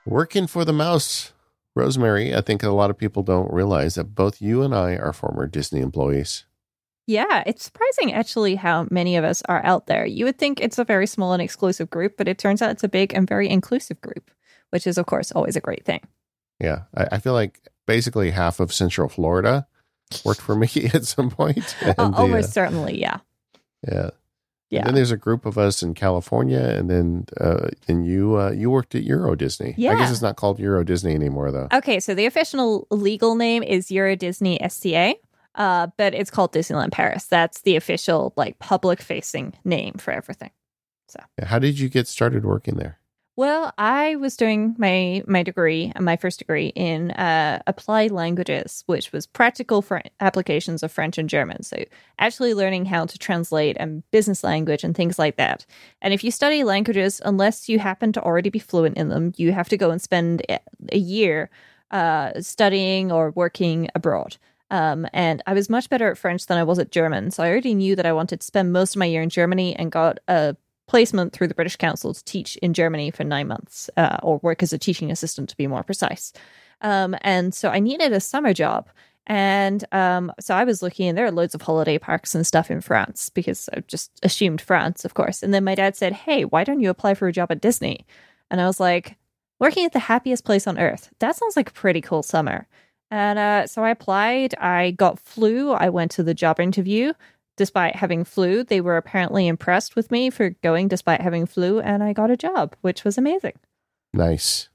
Working for the mouse. Rosemary, I think a lot of people don't realize that both you and I are former Disney employees. Yeah, it's surprising actually how many of us are out there. You would think it's a very small and exclusive group, but it turns out it's a big and very inclusive group, which is, of course, always a great thing. Yeah, I feel like basically half of Central Florida worked for me at some point. And Almost certainly, yeah. Yeah. Yeah. And then there's a group of us in California, and then you worked at Euro Disney. Yeah. I guess it's not called Euro Disney anymore, though. Okay, so the official legal name is Euro Disney SCA, but it's called Disneyland Paris. That's the official, like, public-facing name for everything. So, How did you get started working there? well, I was doing my degree, my first degree in applied languages, which was practical for applications of French and German. So actually learning how to translate and business language and things like that. And if you study languages, unless you happen to already be fluent in them, you have to go and spend a year studying or working abroad. And I was much better at French than I was at German. So I already knew that I wanted to spend most of my year in Germany and got a placement through the British Council to teach in Germany for 9 months, or work as a teaching assistant to be more precise. And so I needed a summer job. And so I was looking, and there are loads of holiday parks and stuff in France because I just assumed France, of course. And then my dad said, "Hey, why don't you apply for a job at Disney?" And I was like, working at the happiest place on earth. That sounds like a pretty cool summer. And so I applied. I got flu. I went to the job interview. Despite having flu, they were apparently impressed with me for going despite having flu, and I got a job, which was amazing. Nice.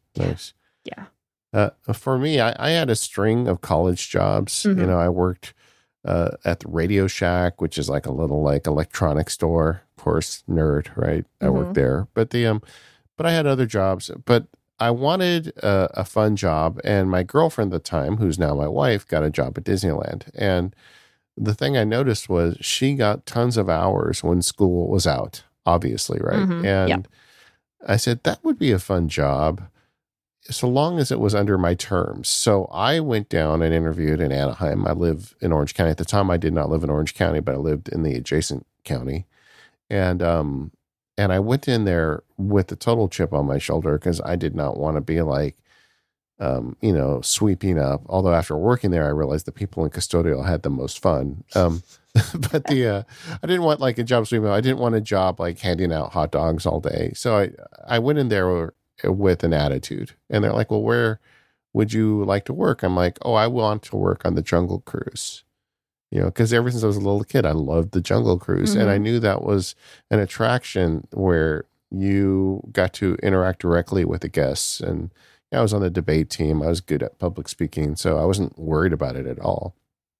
Yeah. For me, I had a string of college jobs. Mhm. You know, I worked at the Radio Shack, which is like a little like electronic store. Of course, nerd, right? I worked there, but but I had other jobs. But I wanted a fun job, and my girlfriend at the time, who's now my wife, got a job at Disneyland. And the thing I noticed was she got tons of hours when school was out, obviously, right? Mhm. And Yep. I said, that would be a fun job so long as it was under my terms. So I went down and interviewed in Anaheim. I live in Orange County. At the time, I did not live in Orange County, but I lived in the adjacent county. And I went in there with the total chip on my shoulder because I did not want to be like, sweeping up. Although after working there, I realized the people in custodial had the most fun. But I didn't want like a job sweeping. I didn't want a job like handing out hot dogs all day. So I went in there with an attitude, and they're like, "Well, where would you like to work?" I'm like, "Oh, I want to work on the Jungle Cruise." You know, because ever since I was a little kid, I loved the Jungle Cruise, and I knew that was an attraction where you got to interact directly with the guests. And I was on the debate team. I was good at public speaking, so I wasn't worried about it at all.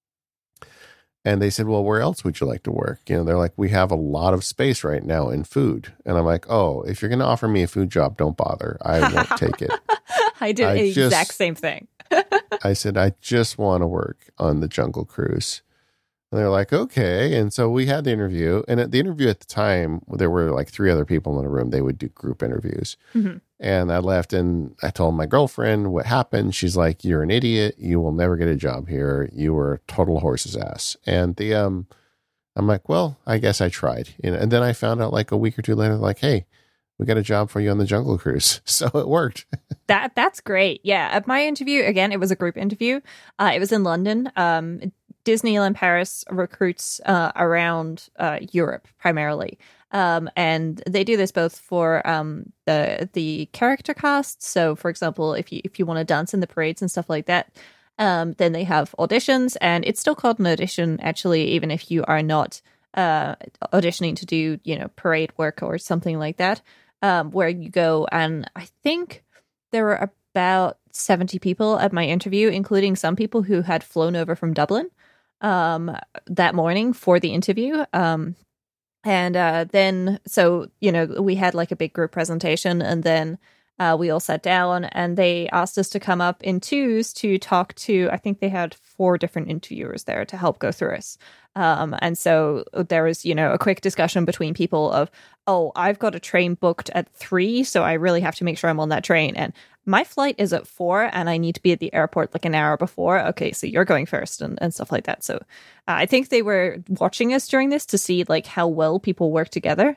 And they said, "Well, where else would you like to work?" You know, they're like, "We have a lot of space right now in food." And I'm like, "Oh, if you're going to offer me a food job, don't bother. I won't take it." I did the exact same thing. I said, "I just want to work on the Jungle Cruise." And they're like, "Okay." And so we had the interview. And at the interview at the time, there were like 3 other people in the room. They would do group interviews. Mhm. And I left and I told my girlfriend what happened. She's like, "You're an idiot. You will never get a job here. You were a total horse's ass." And I'm like, "Well, I guess I tried." You know, and then I found out like a week or 2 later, like, "Hey, we got a job for you on the Jungle Cruise." So it worked. That's great. Yeah. At my interview, again, it was a group interview. It was in London. Disneyland Paris recruits around Europe primarily. And they do this both for the character cast. So, for example, if you want to dance in the parades and stuff like that, then they have auditions, and it's still called an audition, actually, even if you are not auditioning to do, parade work or something like that, where you go. And I think there were about 70 people at my interview, including some people who had flown over from Dublin that morning for the interview. And then, so, we had like a big group presentation, and then we all sat down, and they asked us to come up in twos to talk to, I think they had 4 different interviewers there to help go through us. And so there was, a quick discussion between people of, "Oh, I've got a train booked at 3, so I really have to make sure I'm on that train. And my flight is at 4, and I need to be at the airport like an hour before. Okay, so you're going first," and stuff like that. So I think they were watching us during this to see like how well people work together.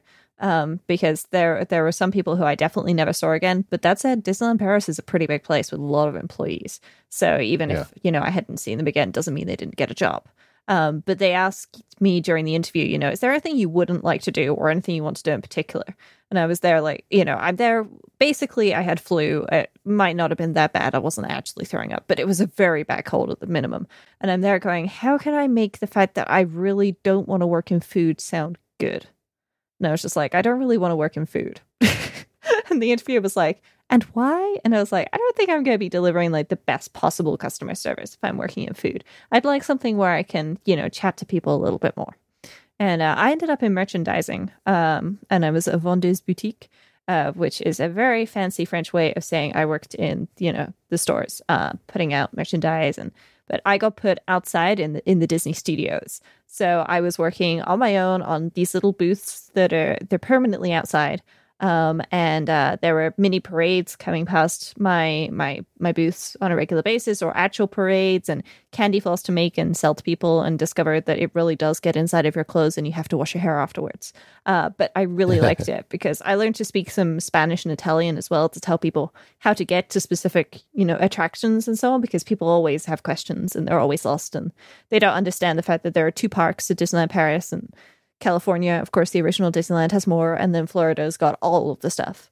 because there were some people who I definitely never saw again. But that said, Disneyland Paris is a pretty big place with a lot of employees. So even if, I hadn't seen them again, doesn't mean they didn't get a job. But they asked me during the interview, is there anything you wouldn't like to do or anything you want to do in particular? And I was there like, I'm there. Basically, I had flu. It might not have been that bad. I wasn't actually throwing up, but it was a very bad cold at the minimum. And I'm there going, how can I make the fact that I really don't want to work in food sound good? And I was just like, I don't really want to work in food. And the interviewer was like, and why? And I was like, I don't think I'm going to be delivering like the best possible customer service if I'm working in food. I'd like something where I can, chat to people a little bit more. And I ended up in merchandising, and I was a vendeuse boutique, which is a very fancy French way of saying I worked in, the stores, putting out merchandise. But I got put outside in the Disney studios. So I was working on my own on these little booths they're permanently outside. And there were mini parades coming past my booths on a regular basis, or actual parades, and candy floss to make and sell to people, and discovered that it really does get inside of your clothes and you have to wash your hair afterwards. But I really liked it because I learned to speak some Spanish and Italian as well to tell people how to get to specific, attractions and so on, because people always have questions and they're always lost and they don't understand the fact that there are two parks at Disneyland Paris, and California, of course, the original Disneyland has more, and then Florida's got all of the stuff.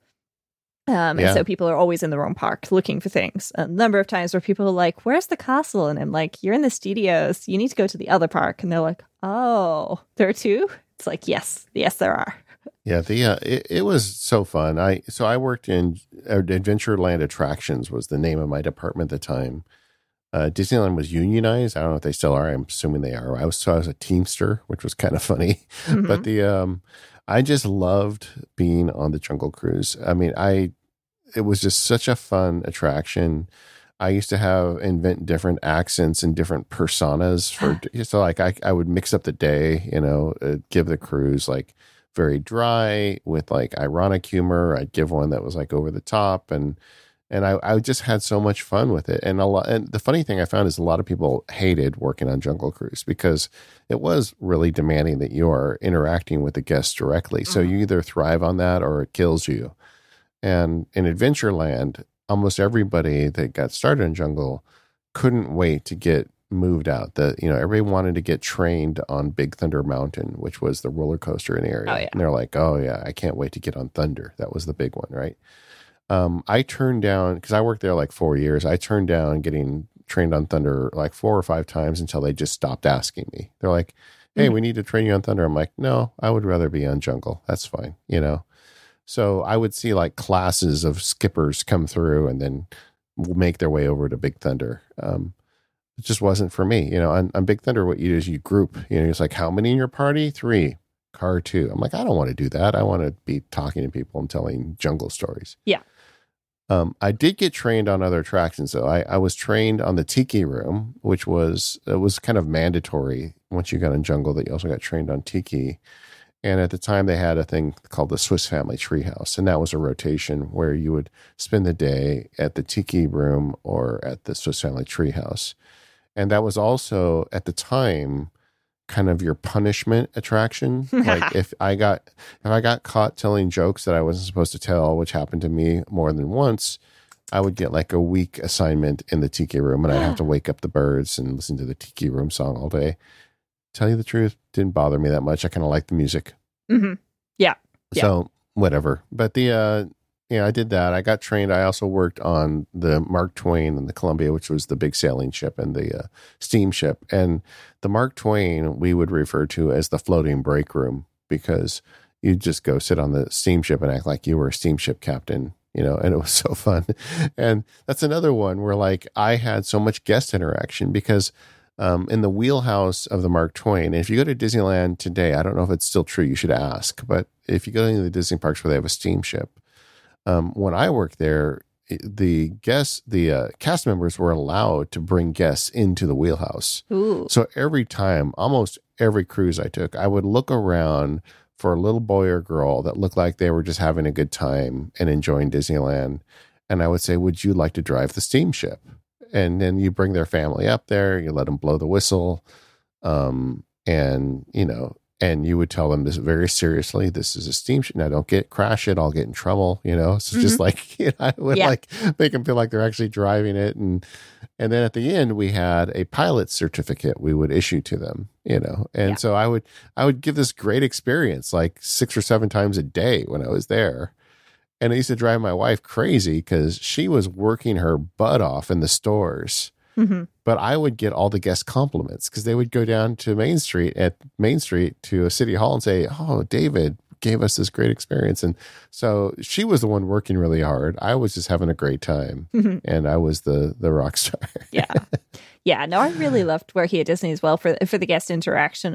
And so people are always in the wrong park looking for things. A number of times where people are like, where's the castle? And I'm like, you're in the studios. You need to go to the other park. And they're like, oh, there are two? It's like, yes, there are. Yeah, it was so fun. I worked in Adventureland Attractions was the name of my department at the time. Disneyland was unionized. I don't know if they still are. I'm assuming they are. I was a Teamster, which was kind of funny. Mm-hmm. But I just loved being on the Jungle Cruise. I mean, it was just such a fun attraction. I used to invent different accents and different personas so like I would mix up the day, give the cruise like very dry with like ironic humor. I'd give one that was like over the top, and I just had so much fun with it. And the funny thing I found is a lot of people hated working on Jungle Cruise because it was really demanding that you are interacting with the guests directly. So you either thrive on that or it kills you. And in Adventureland, almost everybody that got started in Jungle couldn't wait to get moved out. Everybody wanted to get trained on Big Thunder Mountain, which was the roller coaster in the area. Oh, yeah. And they're like, oh yeah, I can't wait to get on Thunder. That was the big one, right? I turned down, because I worked there like 4 years, I turned down getting trained on Thunder like 4 or 5 times until they just stopped asking me. They're like, hey, we need to train you on Thunder. I'm like, no, I would rather be on Jungle. That's fine, So I would see like classes of skippers come through and then make their way over to Big Thunder. It just wasn't for me. On Big Thunder, what you do is you group. It's like, how many in your party? 3. Car 2. I'm like, I don't want to do that. I want to be talking to people and telling jungle stories. Yeah. I did get trained on other attractions, though. I was trained on the Tiki Room, which was kind of mandatory once you got in Jungle that you also got trained on Tiki. And at the time, they had a thing called the Swiss Family Treehouse, and that was a rotation where you would spend the day at the Tiki Room or at the Swiss Family Treehouse. And that was also, at the time, kind of your punishment attraction. Like if I got caught telling jokes that I wasn't supposed to tell, which happened to me more than once, I would get like a week assignment in the Tiki Room, and I'd have to wake up the birds and listen to the Tiki Room song all day. Tell you the truth, didn't bother me that much. I kind of liked the music. Mm-hmm. Yeah. So whatever. But I did that. I got trained. I also worked on the Mark Twain and the Columbia, which was the big sailing ship, and the steamship. And the Mark Twain we would refer to as the floating break room, because you just go sit on the steamship and act like you were a steamship captain, and it was so fun. And that's another one where like I had so much guest interaction because in the wheelhouse of the Mark Twain, and if you go to Disneyland today, I don't know if it's still true, you should ask, but if you go into the Disney parks where they have a steamship, when I worked there, the cast members were allowed to bring guests into the wheelhouse. Ooh. So every time, almost every cruise I took, I would look around for a little boy or girl that looked like they were just having a good time and enjoying Disneyland. And I would say, would you like to drive the steamship? And then you bring their family up there, you let them blow the whistle. and you would tell them this very seriously. This is a steamship. Now, don't crash it. I'll get in trouble. So just like, I would like make them feel like they're actually driving it. And then at the end, we had a pilot certificate we would issue to them, and so I would give this great experience like 6 or 7 times a day when I was there. And it used to drive my wife crazy because she was working her butt off in the stores. Mm-hmm. But I would get all the guest compliments because they would go down to Main Street to a City Hall and say, "Oh, David gave us this great experience." And so she was the one working really hard. I was just having a great time, and I was the rock star. Yeah. No, I really loved working at Disney as well for the guest interaction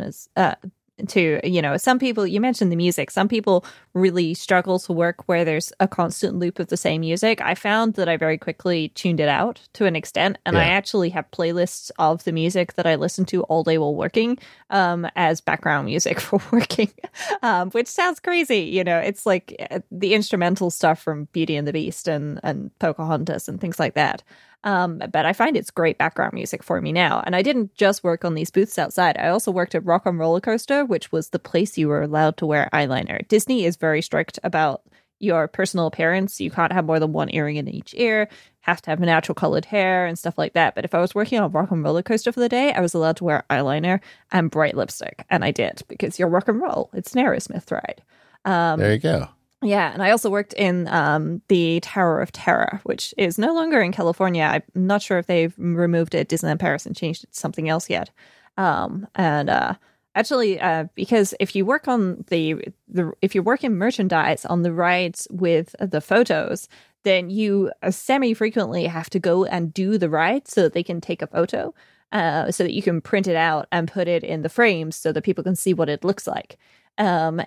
some people, you mentioned the music, some people really struggle to work where there's a constant loop of the same music. I found that I very quickly tuned it out to an extent, and I actually have playlists of the music that I listen to all day while working as background music for working, which sounds crazy. It's like the instrumental stuff from Beauty and the Beast and Pocahontas and things like that. But I find it's great background music for me now. And I didn't just work on these booths outside. I also worked at Rock 'n' Roller Coaster, which was the place you were allowed to wear eyeliner. Disney is very strict about your personal appearance. You can't have more than one earring in each ear, have to have natural colored hair and stuff like that. But if I was working on Rock 'n' Roller Coaster for the day, I was allowed to wear eyeliner and bright lipstick. And I did, because you're rock and roll. It's an Aerosmith ride. There you go. Yeah, and I also worked in the Tower of Terror, which is no longer in California. I'm not sure if they've removed it at Disneyland Paris and changed it to something else yet. Actually, because if you work on if you work in merchandise on the rides with the photos, then you semi-frequently have to go and do the ride so that they can take a photo, so that you can print it out and put it in the frames so that people can see what it looks like. One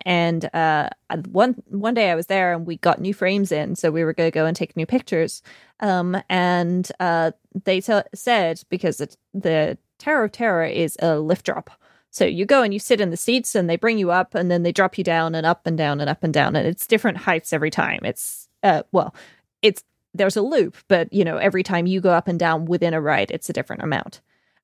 day I was there and we got new frames in, so we were going to go and take new pictures. They said, because the Tower of Terror is a lift drop, so you go and you sit in the seats and they bring you up and then they drop you down and up and down and up and down, and it's different heights every time. It's there's a loop, but every time you go up and down within a ride, it's a different amount.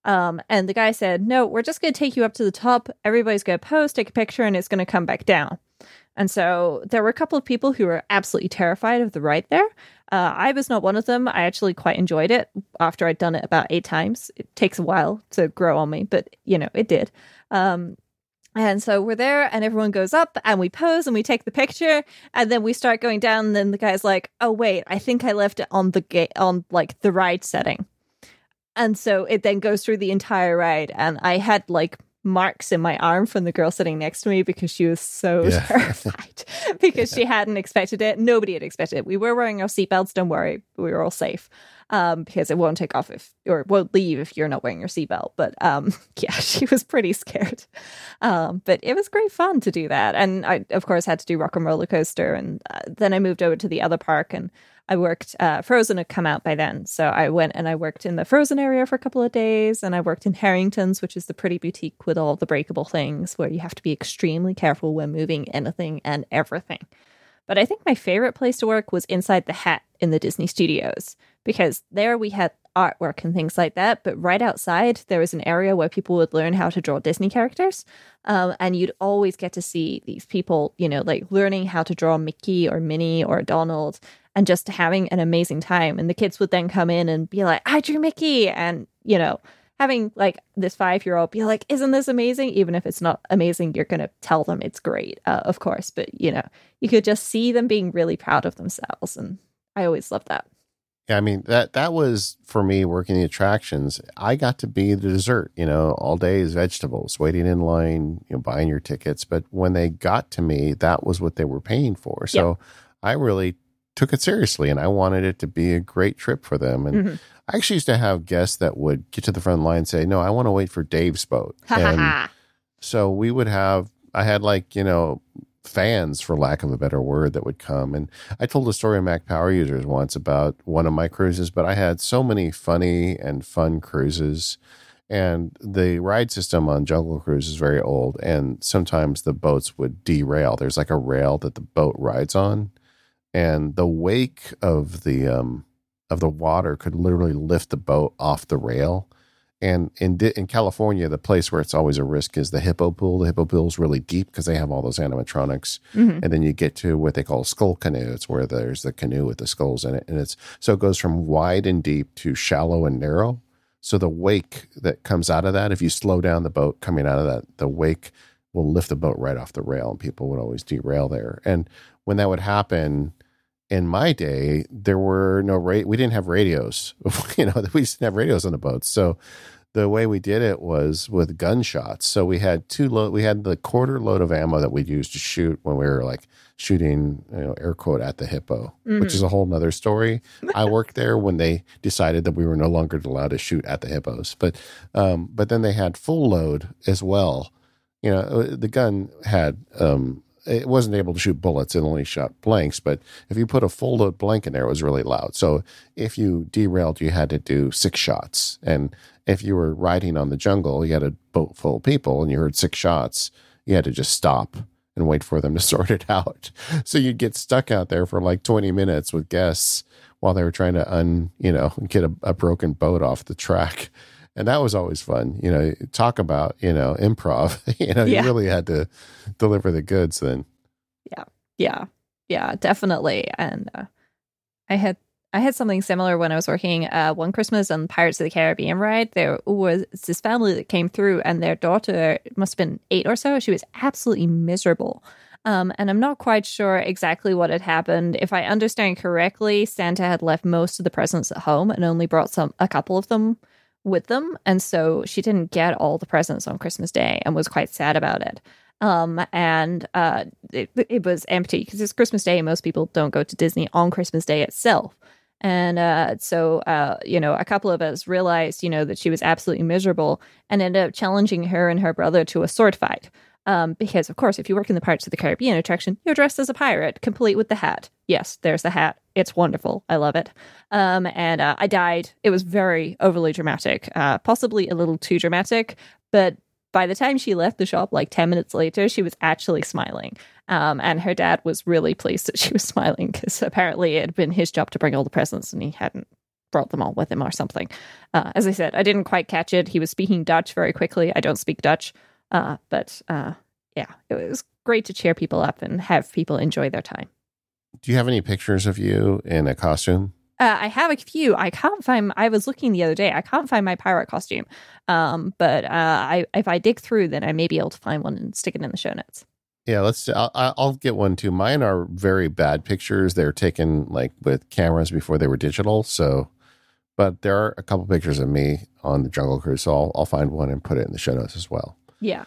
And the guy said, "No, we're just going to take you up to the top. Everybody's going to pose, take a picture, and it's going to come back down." And so there were a couple of people who were absolutely terrified of the ride there. I was not one of them. I actually quite enjoyed it after I'd done it about 8 times. It takes a while to grow on me, but, it did. And so we're there and everyone goes up and we pose and we take the picture and then we start going down. And then the guy's like, "Oh, wait, I think I left it on the ride setting." And so it then goes through the entire ride. And I had marks in my arm from the girl sitting next to me because she was so terrified because she hadn't expected it. Nobody had expected it. We were wearing our seatbelts. Don't worry. We were all safe because it won't take off or won't leave if you're not wearing your seatbelt. But she was pretty scared. But it was great fun to do that. And I, of course, had to do Rock 'n' Roller Coaster. And then I moved over to the other park and I worked, Frozen had come out by then. So I went and I worked in the Frozen area for a couple of days. And I worked in Harrington's, which is the pretty boutique with all the breakable things where you have to be extremely careful when moving anything and everything. But I think my favorite place to work was inside the Hat in the Disney Studios, because there we had artwork and things like that. But right outside, there was an area where people would learn how to draw Disney characters. And you'd always get to see these people, learning how to draw Mickey or Minnie or Donald, and just having an amazing time. And the kids would then come in and be like, "I drew Mickey." And, having this 5-year-old be like, "Isn't this amazing?" Even if it's not amazing, you're going to tell them it's great, of course. But, you could just see them being really proud of themselves. And I always loved that. Yeah, I mean, that was, for me, working the attractions. I got to be the dessert, all day is vegetables, waiting in line, buying your tickets. But when they got to me, that was what they were paying for. So I really took it seriously, and I wanted it to be a great trip for them. And I actually used to have guests that would get to the front line and say, "No, I want to wait for Dave's boat." And so we would have, I had fans, for lack of a better word, that would come. And I told a story on Mac Power Users once about one of my cruises, but I had so many funny and fun cruises. And the ride system on Jungle Cruise is very old, and sometimes the boats would derail. There's a rail that the boat rides on, and the wake of the water could literally lift the boat off the rail. And in California, the place where it's always a risk is the hippo pool. The hippo pool is really deep because they have all those animatronics. Mm-hmm. And then you get to what they call a skull canoe. It's where there's the canoe with the skulls in it. And so it goes from wide and deep to shallow and narrow. So the wake that comes out of that, if you slow down the boat coming out of that, the wake will lift the boat right off the rail, and people would always derail there. And when that would happen, in my day, there were no we didn't have radios. We just didn't have radios on the boats. So the way we did it was with gunshots. So we had we had the quarter load of ammo that we'd use to shoot when we were like shooting, air quote, at the hippo, which is a whole nother story. I worked there when they decided that we were no longer allowed to shoot at the hippos. But then they had full load as well. The gun had, it wasn't able to shoot bullets. It only shot blanks. But if you put a full load blank in there, it was really loud. So if you derailed, you had to do 6 shots. And if you were riding on the jungle, you had a boat full of people and you heard 6 shots, you had to just stop and wait for them to sort it out. So you'd get stuck out there for like 20 minutes with guests while they were trying to get a broken boat off the track. And that was always fun. Talk about, improv. You really had to deliver the goods then. Yeah, definitely. And I had something similar when I was working one Christmas on Pirates of the Caribbean ride. There was this family that came through, and their daughter must have been 8 or so. She was absolutely miserable. And I'm not quite sure exactly what had happened. If I understand correctly, Santa had left most of the presents at home and only brought a couple of them with them. And so she didn't get all the presents on Christmas Day and was quite sad about it. It was empty because it's Christmas Day and most people don't go to Disney on Christmas Day itself. And so a couple of us realized, that she was absolutely miserable and ended up challenging her and her brother to a sword fight. Because, of course, if you work in the Pirates of the Caribbean attraction, you're dressed as a pirate, complete with the hat. Yes, there's the hat. It's wonderful. I love it. And I died. It was very overly dramatic, possibly a little too dramatic. But by the time she left the shop, like 10 minutes later, she was actually smiling. And her dad was really pleased that she was smiling because apparently it had been his job to bring all the presents and he hadn't brought them all with him or something. As I said, I didn't quite catch it. He was speaking Dutch very quickly. I don't speak Dutch. But it was great to cheer people up and have people enjoy their time. Do you have any pictures of you in a costume? I have a few. I can't find. I was looking the other day. I can't find my pirate costume. But if I dig through, then I may be able to find one and stick it in the show notes. Yeah, I'll get one too. Mine are very bad pictures. They're taken like with cameras before they were digital. So, but there are a couple pictures of me on the Jungle Cruise. So I'll find one and put it in the show notes as well. Yeah.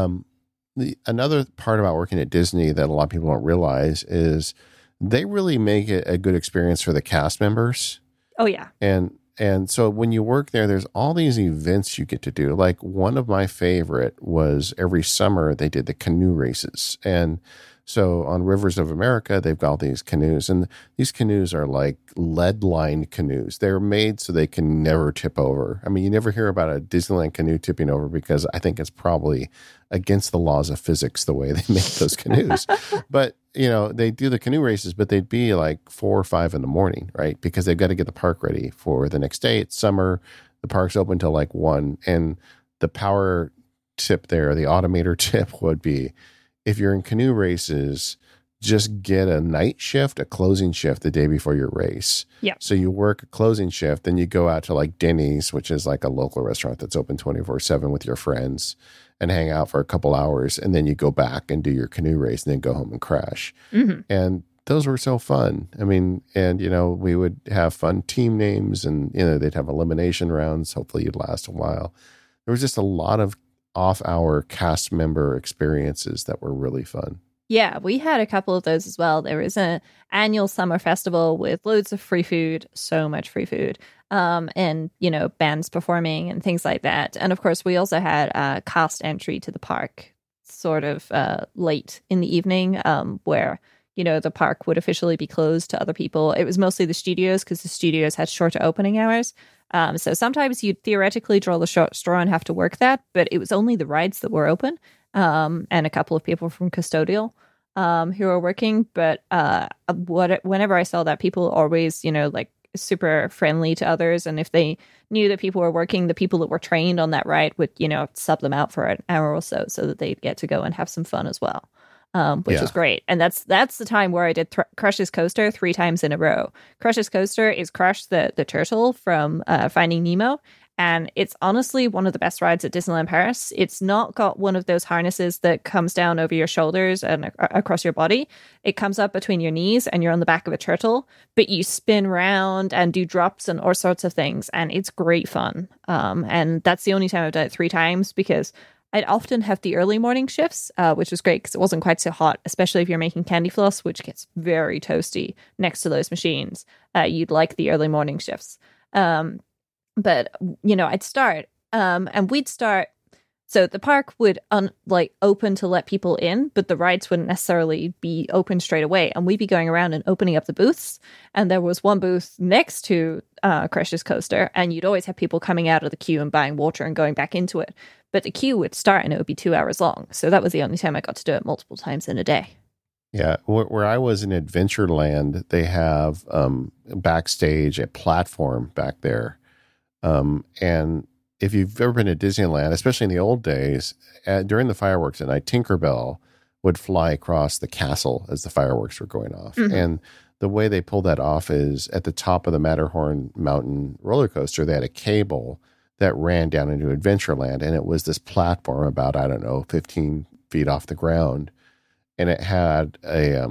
Another part about working at Disney that a lot of people don't realize is they really make it a good experience for the cast members. Oh, yeah. And so when you work there, there's all these events you get to do. Like one of my favorite was every summer they did the canoe races. And so on Rivers of America, they've got all these canoes, and these canoes are like lead-lined canoes. They're made so they can never tip over. I mean, you never hear about a Disneyland canoe tipping over because I think it's probably against the laws of physics the way they make those canoes. But, they do the canoe races, but they'd be like 4 or 5 in the morning, right? Because they've got to get the park ready for the next day. It's summer. The park's open till like 1. And the power tip there, the automator tip would be, if you're in canoe races, just get a night shift, a closing shift the day before your race. Yeah. So you work a closing shift, then you go out to like Denny's, which is like a local restaurant that's open 24/7 with your friends, and hang out for a couple hours. And then you go back and do your canoe race and then go home and crash. Mm-hmm. And those were so fun. I mean, and, we would have fun team names and, they'd have elimination rounds. Hopefully you'd last a while. There was just a lot of off-hour cast member experiences that were really fun. Yeah, we had a couple of those as well. There was an annual summer festival with loads of free food, so much free food, and, bands performing and things like that. And of course, we also had cast entry to the park sort of late in the evening where, the park would officially be closed to other people. It was mostly the studios because the studios had shorter opening hours. So sometimes you'd theoretically draw the short straw and have to work that, but it was only the rides that were open, and a couple of people from Custodial who were working. But whenever I saw that, people always, super friendly to others. And if they knew that people were working, the people that were trained on that ride would, sub them out for an hour or so that they'd get to go and have some fun as well. Which was great. And that's the time where I did Crush's Coaster 3 times in a row. Crush's Coaster is Crush the turtle from Finding Nemo. And it's honestly one of the best rides at Disneyland Paris. It's not got one of those harnesses that comes down over your shoulders and across your body. It comes up between your knees and you're on the back of a turtle, but you spin round and do drops and all sorts of things. And it's great fun. And that's the only time I've done it 3 times, because I'd often have the early morning shifts, which was great because it wasn't quite so hot, especially if you're making candy floss, which gets very toasty next to those machines. You'd like the early morning shifts. But, I'd start and we'd start. So the park would open to let people in, but the rides wouldn't necessarily be open straight away. And we'd be going around and opening up the booths. And there was one booth next to Crush's Coaster, and you'd always have people coming out of the queue and buying water and going back into it. But the queue would start and it would be 2 hours long. So that was the only time I got to do it multiple times in a day. Yeah, where I was in Adventureland, they have backstage a platform back there. And if you've ever been to Disneyland, especially in the old days, during the fireworks at night, Tinkerbell would fly across the castle as the fireworks were going off. Mm-hmm. And the way they pulled that off is at the top of the Matterhorn Mountain roller coaster, they had a cable that ran down into Adventureland. And it was this platform about, 15 feet off the ground. And it had a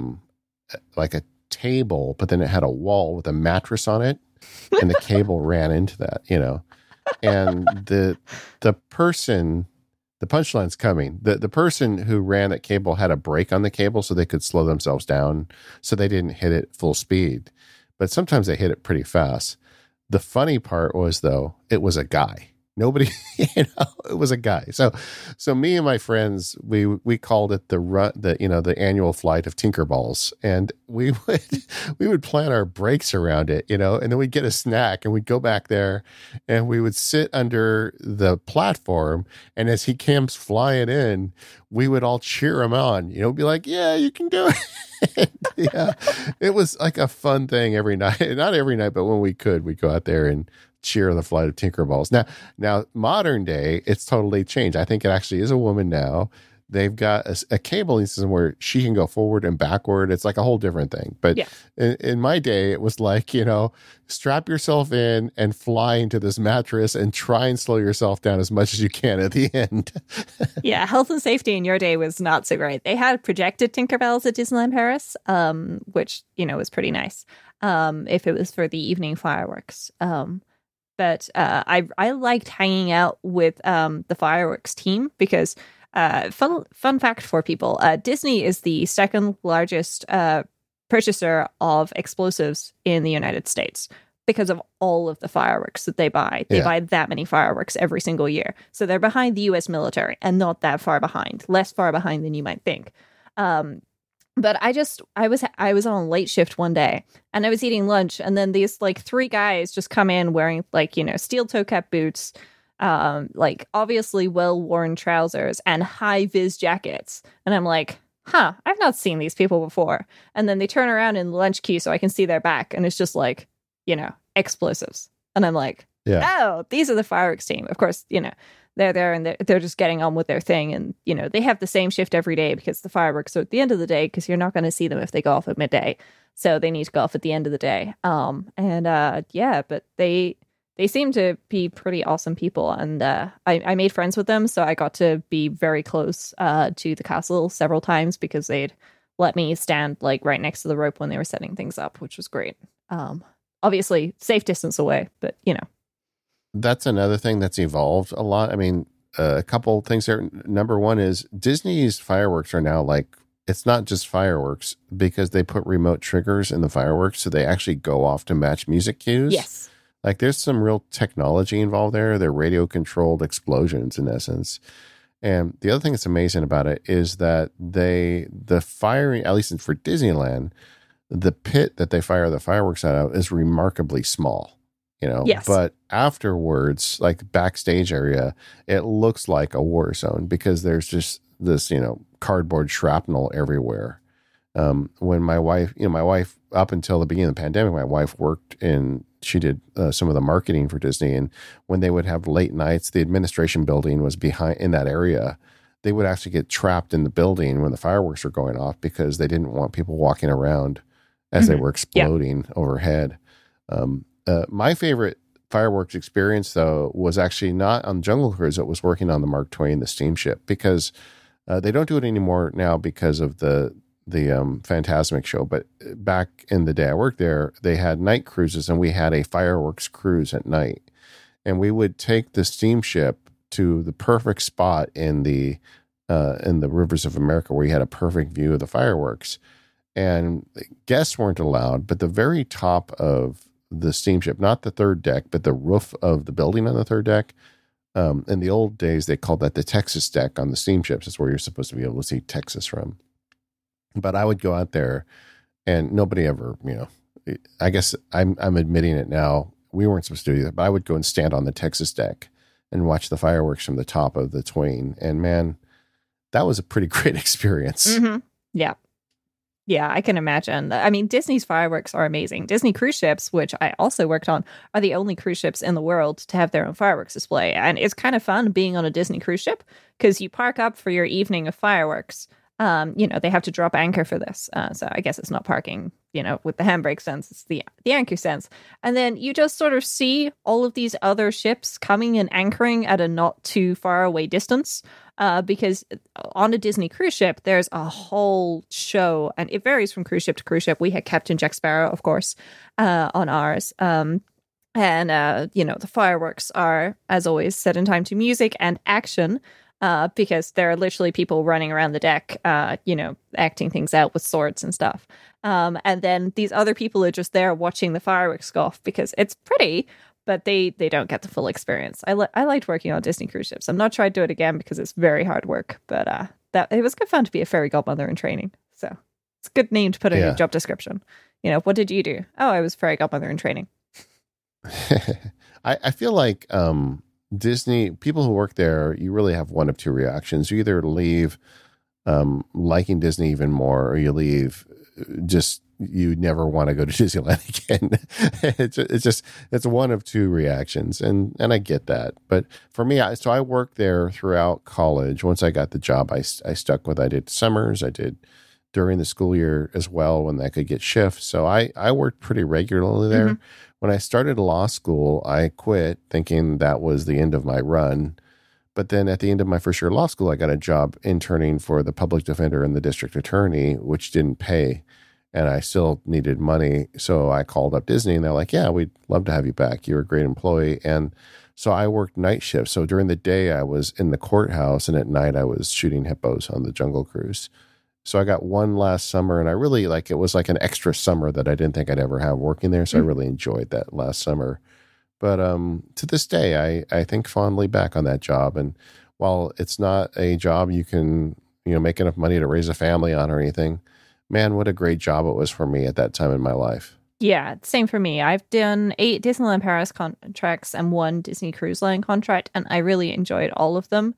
table, but then it had a wall with a mattress on it. And the cable ran into that, and the person, the punchline's coming. The person who ran that cable had a brake on the cable so they could slow themselves down so they didn't hit it full speed. But sometimes they hit it pretty fast. The funny part was, though, it was a guy. Nobody, it was a guy. So me and my friends, we called it the annual flight of Tinkerballs, and we would plan our breaks around it, and then we'd get a snack and we'd go back there and we would sit under the platform, and as he comes flying in, we would all cheer him on, be like, yeah, you can do it. Yeah, it was like a fun thing every night. Not every night, but when we could, we'd go out there and cheer the flight of Tinkerballs. Now, modern day, it's totally changed. I think it actually is a woman now. They've got a cabling system where she can go forward and backward. It's like a whole different thing. But yeah. in my day, it was like, strap yourself in and fly into this mattress and try and slow yourself down as much as you can at the end. Yeah, health and safety in your day was not so great. They had projected Tinkerbells at Disneyland Paris, which, was pretty nice if it was for the evening fireworks. But I liked hanging out with the fireworks team because fun fact for people, Disney is the second largest purchaser of explosives in the United States because of all of the fireworks that they buy. They buy that many fireworks every single year. So they're behind the U.S. military and not that far behind, less far behind than you might think. But I was on a late shift one day and I was eating lunch, and then these 3 guys just come in wearing steel toe cap boots, obviously well-worn trousers and high vis jackets. And I'm like, I've not seen these people before. And then they turn around in the lunch queue so I can see their back, and it's just explosives. And I'm like, oh, these are the fireworks team. Of course, they're there and they're just getting on with their thing. And, they have the same shift every day because the fireworks are at the end of the day, because you're not going to see them if they go off at midday. So they need to go off at the end of the day. But they seem to be pretty awesome people. And I made friends with them. So I got to be very close to the castle several times because they'd let me stand right next to the rope when they were setting things up, which was great. Obviously, safe distance away, but That's another thing that's evolved a lot. I mean, a couple things there. Number one is Disney's fireworks are now it's not just fireworks because they put remote triggers in the fireworks. So they actually go off to match music cues. Yes. There's some real technology involved there. They're radio controlled explosions in essence. And the other thing that's amazing about it is that the firing, at least for Disneyland, the pit that they fire the fireworks out of is remarkably small. Yes. But afterwards, backstage area, it looks like a war zone because there's just this, cardboard shrapnel everywhere. When my wife up until the beginning of the pandemic, my wife worked in some of the marketing for Disney. And when they would have late nights, the administration building was behind in that area. They would actually get trapped in the building when the fireworks were going off because they didn't want people walking around as they were exploding overhead. My favorite fireworks experience, though, was actually not on Jungle Cruise. It was working on the Mark Twain, the steamship, because they don't do it anymore now because of the Fantasmic show. But back in the day I worked there, they had night cruises, and we had a fireworks cruise at night. And we would take the steamship to the perfect spot in the rivers of America where you had a perfect view of the fireworks. And guests weren't allowed, but the very top of the steamship, not the third deck, but the roof of the building on the third deck. In the old days, they called that the Texas deck on the steamships. It's where you're supposed to be able to see Texas from. But I would go out there, and nobody ever, I guess I'm admitting it now. We weren't supposed to do that, but I would go and stand on the Texas deck and watch the fireworks from the top of the Twain. And man, that was a pretty great experience. Mm-hmm. Yeah. Yeah, I can imagine. I mean, Disney's fireworks are amazing. Disney cruise ships, which I also worked on, are the only cruise ships in the world to have their own fireworks display. And it's kind of fun being on a Disney cruise ship because you park up for your evening of fireworks. They have to drop anchor for this. So I guess it's not parking, with the handbrake sense. It's the anchor sense. And then you just sort of see all of these other ships coming and anchoring at a not too far away distance. Because on a Disney cruise ship, there's a whole show, and it varies from cruise ship to cruise ship. We had Captain Jack Sparrow, of course, on ours. The fireworks are, as always, set in time to music and action. Because there are literally people running around the deck, acting things out with swords and stuff. And then these other people are just there watching the fireworks go off because it's pretty, but they don't get the full experience. I liked working on Disney cruise ships. I'm not trying to do it again because it's very hard work, but it was good fun to be a fairy godmother in training. So it's a good name to put in your job description. What did you do? Oh, I was fairy godmother in training. I feel like Disney, people who work there, you really have one of two reactions. You either leave liking Disney even more, or you leave just you never want to go to Disneyland again. It's one of two reactions, and I get that. But for me, I worked there throughout college. Once I got the job, I stuck with. I did summers, I did during the school year as well when I could get shifts. So I worked pretty regularly there. Mm-hmm. When I started law school, I quit thinking that was the end of my run. But then at the end of my first year of law school, I got a job interning for the public defender and the district attorney, which didn't pay. And I still needed money. So I called up Disney and they're like, yeah, we'd love to have you back. You're a great employee. And so I worked night shifts. So during the day, I was in the courthouse, and at night I was shooting hippos on the Jungle Cruise. So I got one last summer, and I really it was like an extra summer that I didn't think I'd ever have working there. So I really enjoyed that last summer. But to this day, I think fondly back on that job. And while it's not a job you can, make enough money to raise a family on or anything, man, what a great job it was for me at that time in my life. Yeah, same for me. I've done 8 Disneyland Paris contracts and 1 Disney Cruise Line contract, and I really enjoyed all of them.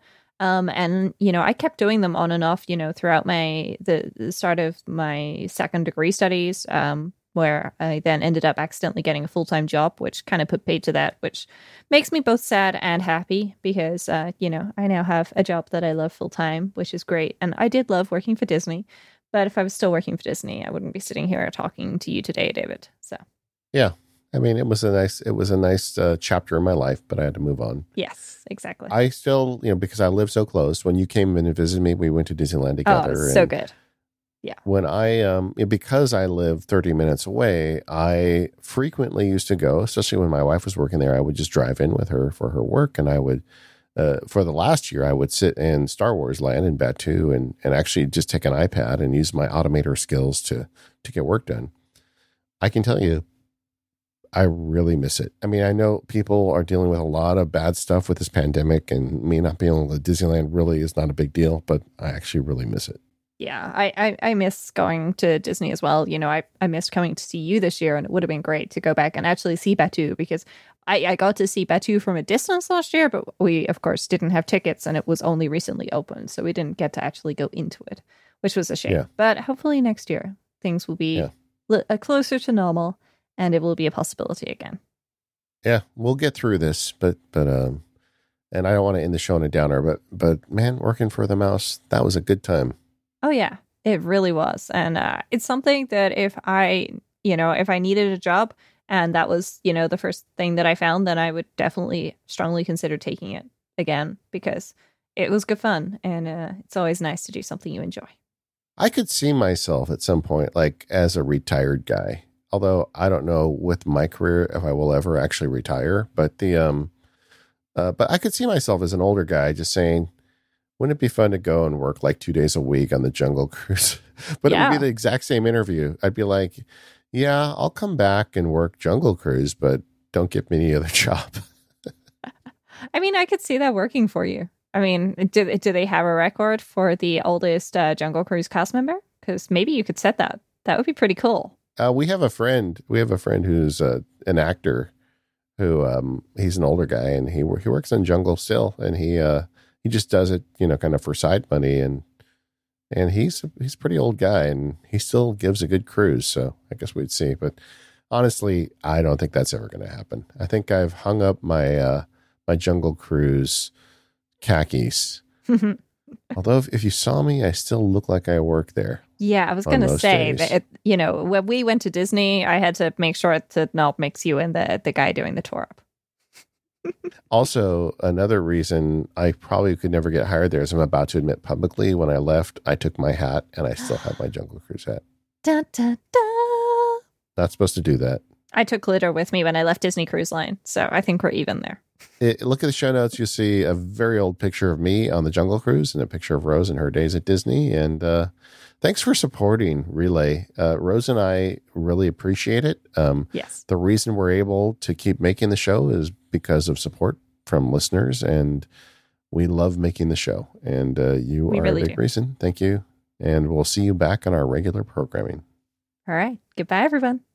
I kept doing them on and off, throughout the start of my second degree studies, where I then ended up accidentally getting a full-time job, which kind of put paid to that, which makes me both sad and happy because, I now have a job that I love full-time, which is great. And I did love working for Disney, but if I was still working for Disney, I wouldn't be sitting here talking to you today, David. So, yeah. I mean, it was a nice chapter in my life, but I had to move on. Yes, exactly. I still, because I live so close, when you came in and visited me, we went to Disneyland together. Oh, so good. Yeah. When because I live 30 minutes away, I frequently used to go, especially when my wife was working there. I would just drive in with her for her work. And I would, for the last year, I would sit in Star Wars Land in Batuu and actually just take an iPad and use my automator skills to get work done. I can tell you, I really miss it. I mean, I know people are dealing with a lot of bad stuff with this pandemic, and me not being able to Disneyland really is not a big deal, but I actually really miss it. Yeah, I miss going to Disney as well. I missed coming to see you this year, and it would have been great to go back and actually see Batuu, because I got to see Batuu from a distance last year, but we, of course, didn't have tickets, and it was only recently opened, so we didn't get to actually go into it, which was a shame. Yeah. But hopefully next year, things will be closer to normal, and it will be a possibility again. Yeah, we'll get through this, but and I don't want to end the show on a downer, but man, working for the mouse, that was a good time. Oh yeah, it really was. And it's something that if I needed a job and that was, the first thing that I found, then I would definitely strongly consider taking it again because it was good fun. And it's always nice to do something you enjoy. I could see myself at some point, like as a retired guy, although I don't know with my career if I will ever actually retire, but but I could see myself as an older guy just saying, wouldn't it be fun to go and work like 2 days a week on the Jungle Cruise? But Yeah. it would be the exact same interview. I'd be like, yeah, I'll come back and work Jungle Cruise, but don't give me any other job. I mean, I could see that working for you. I mean, do they have a record for the oldest Jungle Cruise cast member? Because maybe you could set that. That would be pretty cool. We have a friend. We have a friend who's an actor who he's an older guy and he works on Jungle still, and he just does it, kind of for side money, and he's a pretty old guy and he still gives a good cruise. So I guess we'd see. But honestly, I don't think that's ever going to happen. I think I've hung up my my Jungle Cruise khakis. Although if you saw me, I still look like I work there. Yeah, I was going to say that, when we went to Disney, I had to make sure to not mix you and the guy doing the tour up. Also, another reason I probably could never get hired there is I'm about to admit publicly, when I left, I took my hat and I still have my Jungle Cruise hat. Da, da, da. Not supposed to do that. I took glitter with me when I left Disney Cruise Line, so I think we're even there. Look at the show notes. You'll see a very old picture of me on the Jungle Cruise and a picture of Rose in her days at Disney. And thanks for supporting Relay. Rose and I really appreciate it. Yes. The reason we're able to keep making the show is because of support from listeners, and we love making the show. And you are a big reason. Thank you. And we'll see you back on our regular programming. All right. Goodbye, everyone.